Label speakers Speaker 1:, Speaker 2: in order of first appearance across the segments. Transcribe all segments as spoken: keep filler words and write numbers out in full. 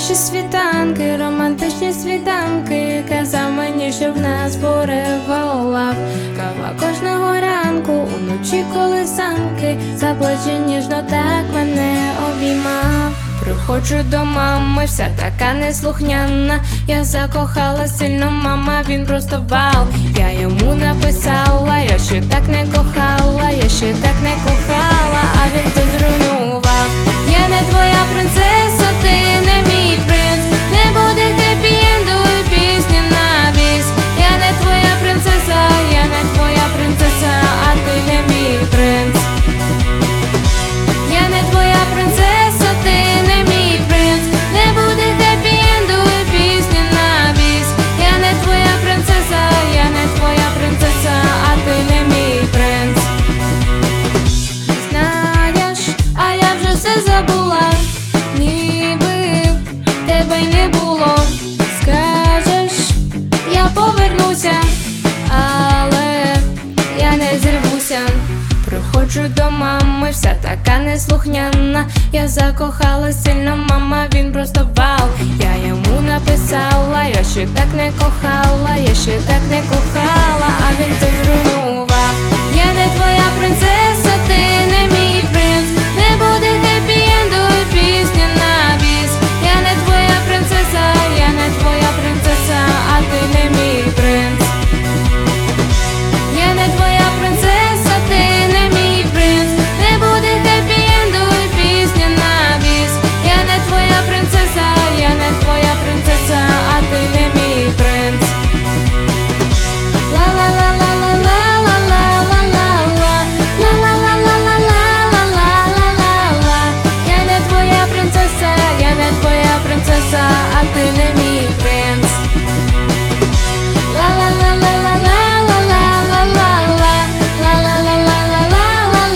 Speaker 1: Перші світанки, романтичні світанки, казав мені, що в нас поривала кава кожного ранку, уночі колисанки, за плечі ніжно так мене обіймав. Приходжу до мами, вся така неслухняна, я закохала сильно, мама, він просто вау. Я йому написала, я ще так не кохала, я ще так не кохала, а він то зруйнував. Я не твоя принцеса, ти не мій принц, не буде хеппі-енду і пісні на біс. Я не твоя принцеса, я не твоя принцеса, а ти не мій принц. Я не твоя принцеса, ти не мій принц, не буде хеппі-енду і пісні на біс. Я не твоя принцеса, я не твоя принцеса, а ти не мій принц. Знаєш, а я вже все забула, ніби тебе й не було. Скажеш, я повернуся, але я не зірвуся. Приходжу до мами, вся така неслухняна, я закохала сильно, мама, він просто вау. Я йому написала, я ще так не кохала, я ще так не кохала, а він це зруйнував. Я не твоя принцеса, ти не мій принц, не буде хеппі-енду і пісні на біс. Я не твоя принцеса, я не твоя принцеса, а ти не мій принц. Я не твоя принцеса, ти не мій принц, не буде хеппі-енду і пісні на біс. Я не твоя принцеса, я не твоя принцеса, а ти не мій принц. Ла-ла-ла-ла-ла-ла-ла-ла-ла-ла-ла-ла-ла-ла-ла-ла. Я не твоя принцеса, я не твоя принцеса, а ти не мій принц.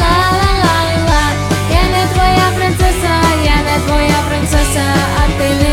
Speaker 1: Ла-ла-ла-ла-ла-ла-ла-ла-ла-ла-ла-ла-ла. Я не твоя принцеса, я не твоя принцеса, а ти не